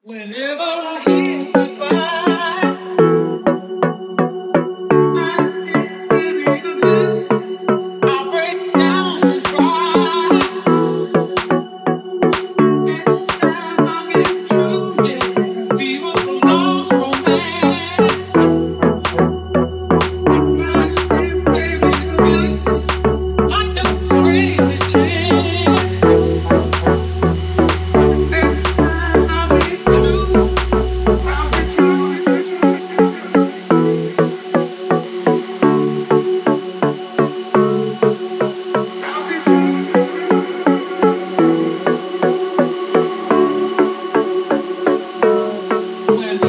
Whenever I hear goodbye, I feel good. I break down and cry. This time I'll get through it. Fever from lost romance. Baby, I took a crazy chance. This time I'll get through. I'll get through it. I'll get through it. When